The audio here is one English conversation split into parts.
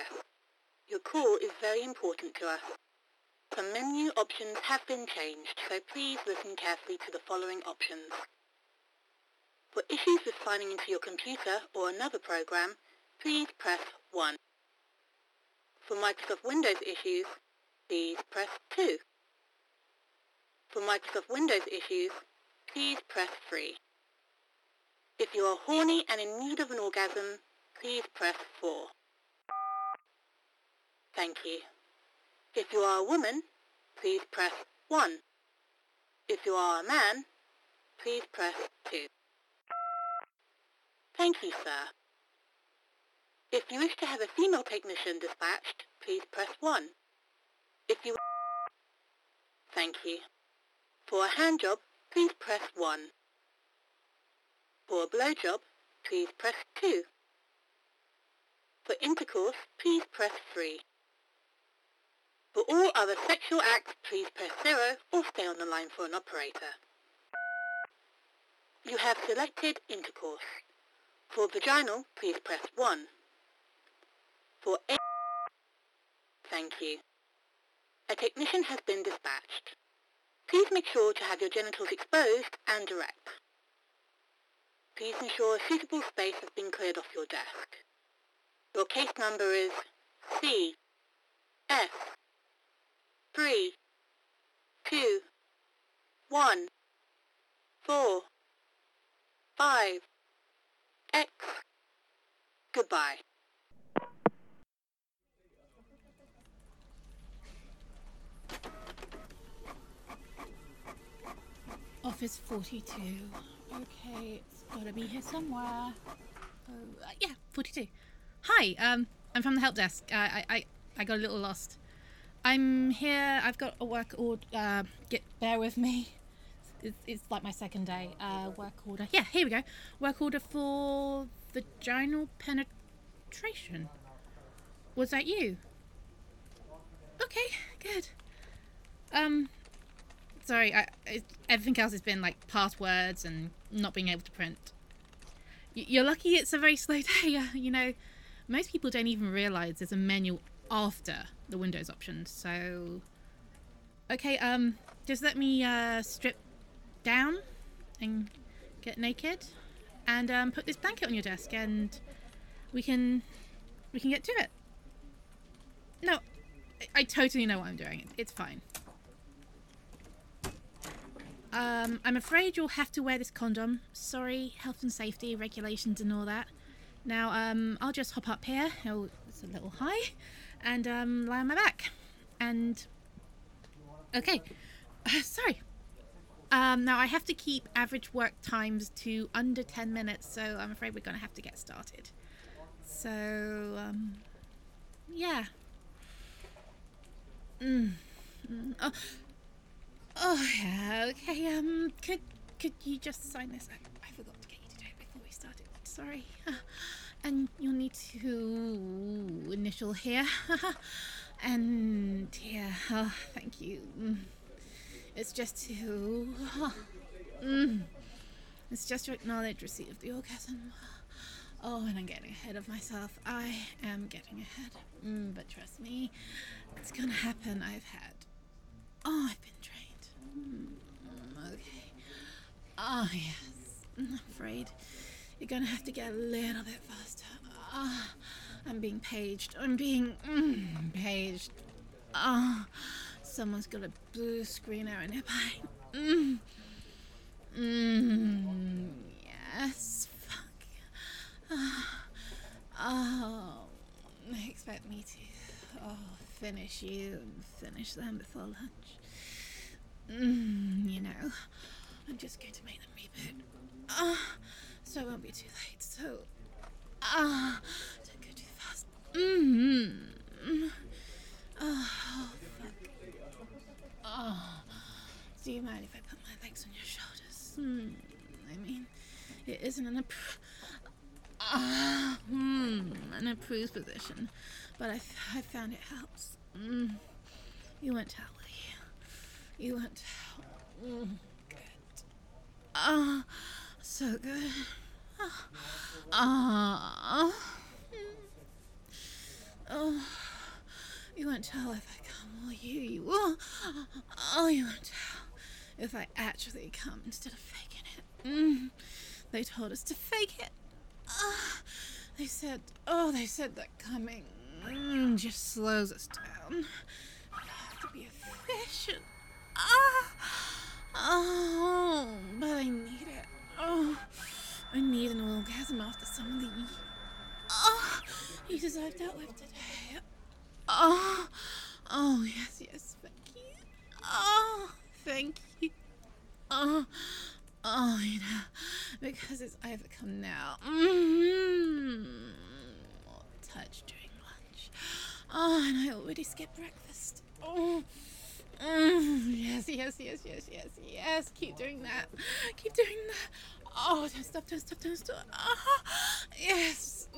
progress. Your call is very important to us. Some menu options have been changed, so please listen carefully to the following options. For issues with signing into your computer or another program, please press 1. For Microsoft Windows issues, please press 2. For Microsoft Windows issues, please press 3. If you are horny and in need of an orgasm, please press 4. Thank you. If you are a woman, please press 1. If you are a man, please press 2. Thank you, sir. If you wish to have a female technician dispatched, please press 1. If you... Thank you. For a hand job, please press 1. For a blowjob, please press 2. For intercourse, please press 3. For all other sexual acts, please press 0 or stay on the line for an operator. You have selected intercourse. For vaginal, please press 1. For a... Thank you. A technician has been dispatched. Please make sure to have your genitals exposed and erect. Please ensure a suitable space has been cleared off your desk. Your case number is C S 3 2 1 4 5 X. Goodbye. Office 42. Okay, it's gotta be here somewhere. Yeah, 42. Hi, I'm from the help desk. I got a little lost. I'm here. I've got a work order. Bear with me. It's like my second day. Work order. Yeah, here we go. Work order for vaginal penetration. Was that you? Okay, good. Sorry, everything else has been like passwords and not being able to print. You're lucky it's a very slow day. You know, most people don't even realise there's a menu after the Windows options. So, okay, just let me strip down and get naked and put this blanket on your desk and we can get to it. No, I totally know what I'm doing. It's fine. I'm afraid you'll have to wear this condom. Sorry, health and safety regulations and all that. Now, I'll just hop up here. Oh, it's a little high. And lie on my back. And okay. Sorry. Now I have to keep average work times to under 10 minutes, so I'm afraid we're gonna have to get started. So, yeah. Oh yeah, okay, could you just sign this? I forgot to get you to do it before we started. Sorry. And you'll need to initial here. And here. Oh, thank you. It's just to... It's just to acknowledge receipt of the orgasm. Oh, and I'm getting ahead of myself. I am getting ahead. But trust me, it's gonna happen. I've been trained. Okay. Oh, yes. I'm afraid you're gonna have to get a little bit faster. I'm being paged. I'm being paged. Someone's got a blue screen arrow nearby. Yes. Fuck. They expect me to finish you and finish them before lunch. You know, I'm just going to make them reboot. So it won't be too late. So, don't go too fast. Oh, fuck. Do you mind if I put my legs on your shoulders? I mean, it isn't an approved position, but I found it helps. You won't tell, will you? You won't tell. Good. So good. Oh, you won't tell if I come, will you? You will. Oh, you won't tell if I actually come instead of faking it. They told us to fake it. They said that coming just slows us down. I have to be efficient. But I need it. I need an orgasm after some of the you deserve that with today. Yes, thank you. Thank you. You know, because it's overcome now. Touch during lunch. And I already skipped breakfast. Yes. Keep doing that. Don't stop. Yes.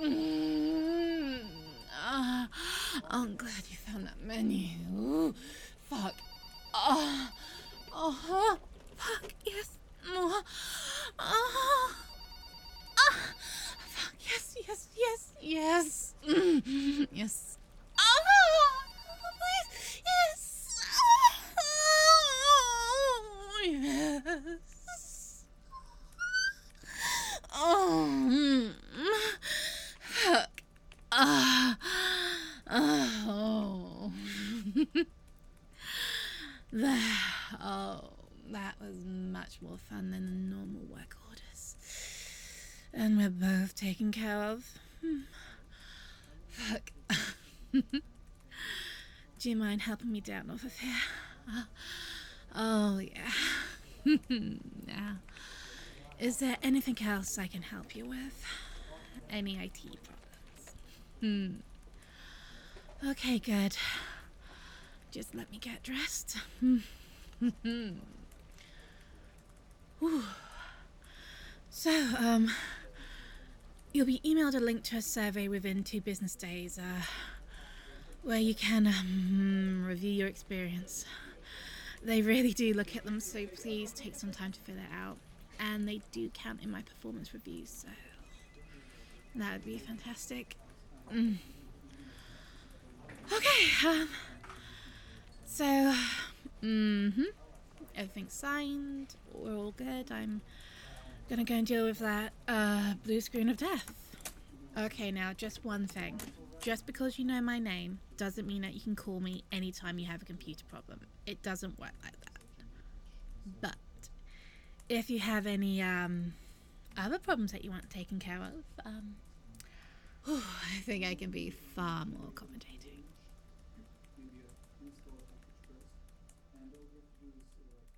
I'm glad you found that menu. Ooh, fuck. Fuck, yes. Fuck, yes. Yes. Yes. Please. Yes. Yes. Fuck. That was much more fun than the normal work orders. And we're both taken care of. Fuck. Do you mind helping me down off of here? Yeah. Now, is there anything else I can help you with? Any IT problems? Okay, good. Just let me get dressed. So, you'll be emailed a link to a survey within 2 business days, where you can review your experience. They really do look at them, so please take some time to fill it out. And they do count in my performance reviews, so that would be fantastic. Okay, so, everything's signed, we're all good. I'm gonna go and deal with that blue screen of death. Okay, now just one thing. Just because you know my name doesn't mean that you can call me anytime you have a computer problem. It doesn't work like that. But if you have any other problems that you want taken care of, I think I can be far more accommodating.